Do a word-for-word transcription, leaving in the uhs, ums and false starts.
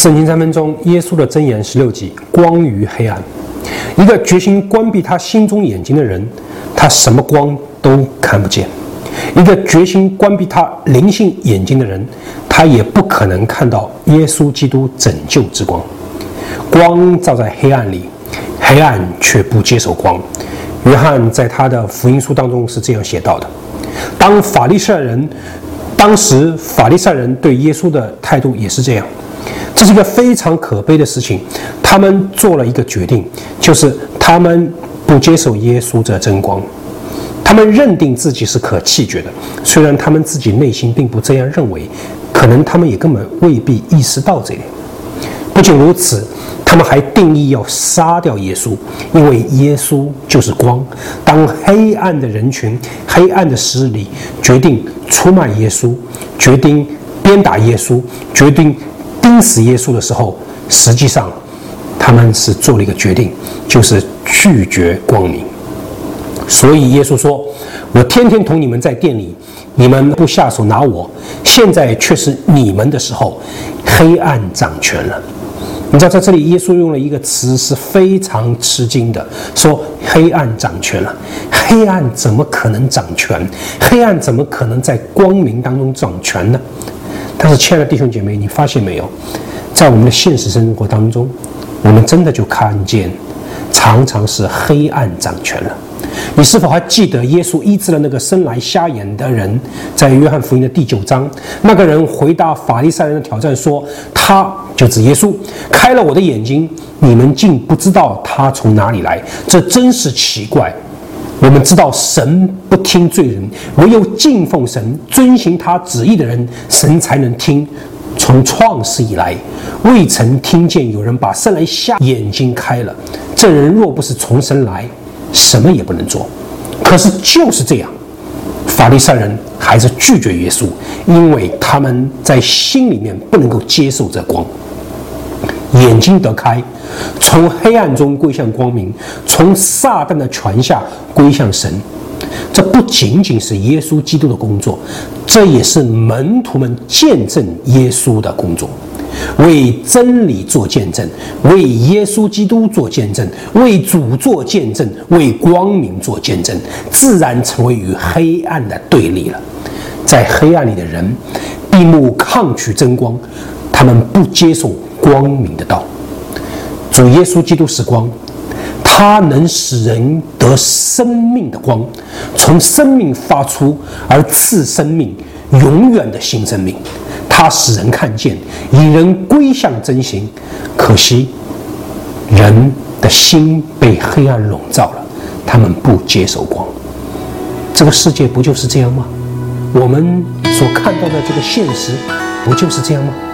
圣经三分钟，耶稣的箴言十六集：光于黑暗。一个决心关闭他心中眼睛的人，他什么光都看不见；一个决心关闭他灵性眼睛的人，他也不可能看到耶稣基督拯救之光。光照在黑暗里，黑暗却不接受光。约翰在他的福音书当中是这样写到的：当法利赛人，当时法利赛人对耶稣的态度也是这样。这是一个非常可悲的事情。他们做了一个决定，就是他们不接受耶稣这真光。他们认定自己是可弃绝的，虽然他们自己内心并不这样认为，可能他们也根本未必意识到这点。不仅如此，他们还定义要杀掉耶稣，因为耶稣就是光。当黑暗的人群、黑暗的势力决定出卖耶稣，决定鞭打耶稣，决定钉死耶稣的时候，实际上他们是做了一个决定，就是拒绝光明。所以耶稣说：我天天同你们在店里，你们不下手拿我，现在却是你们的时候，黑暗掌权了。你知道在这里耶稣用了一个词是非常吃惊的，说黑暗掌权了。黑暗怎么可能掌权？黑暗怎么可能在光明当中掌权呢？但是亲爱的弟兄姐妹，你发现没有，在我们的现实生活当中，我们真的就看见常常是黑暗掌权了。你是否还记得耶稣医治了那个生来瞎眼的人？在约翰福音的第九章，那个人回答法利赛人的挑战说，他就指耶稣开了我的眼睛，你们竟不知道他从哪里来，这真是奇怪。我们知道神不听罪人，唯有敬奉神、遵行他旨意的人，神才能听。从创世以来，未曾听见有人把生来瞎眼睛开了。这人若不是从神来，什么也不能做。可是就是这样，法利赛人还是拒绝耶稣，因为他们在心里面不能够接受这光。眼睛得开，从黑暗中归向光明，从撒旦的权下归向神。这不仅仅是耶稣基督的工作，这也是门徒们见证耶稣的工作，为真理做见证，为耶稣基督做见证，为主做见证，为光明做见证，自然成为与黑暗的对立了。在黑暗里的人闭目抗拒真光，他们不接受光明的道。主耶稣基督是光，他能使人得生命的光，从生命发出而赐生命，永远的新生命。他使人看见，引人归向真行。可惜人的心被黑暗笼罩了，他们不接受光。这个世界不就是这样吗？我们所看到的这个现实不就是这样吗？